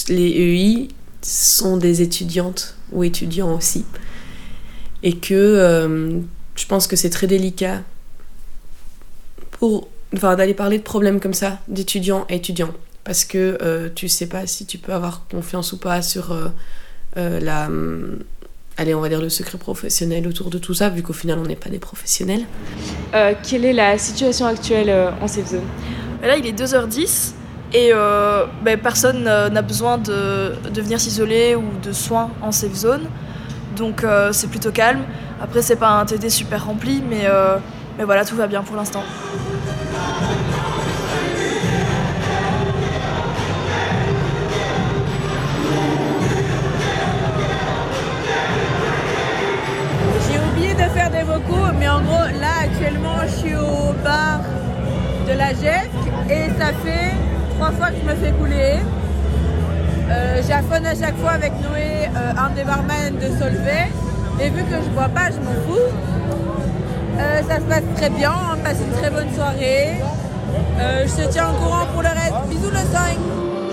les EI sont des étudiantes ou étudiants aussi. Et que je pense que c'est très délicat d'aller parler de problèmes comme ça, d'étudiants à étudiants. Parce que tu sais pas si tu peux avoir confiance ou pas sur allez, on va dire le secret professionnel autour de tout ça, vu qu'au final, on n'est pas des professionnels. Quelle est la situation actuelle en safe zone ? Là, il est 2h10 et personne n'a besoin de venir s'isoler ou de soins en safe zone. Donc c'est plutôt calme. Après, c'est pas un TD super rempli, mais voilà, tout va bien pour l'instant. De faire des vocaux, mais en gros là actuellement je suis au bar de la GESC et ça fait 3 fois que je me fais couler. J'affonne à chaque fois avec Noé, un des barman de Solvay, et vu que je bois pas, je m'en fous. Ça se passe très bien, on passe une très bonne soirée. Je te tiens au courant pour le reste. Bisous le 5.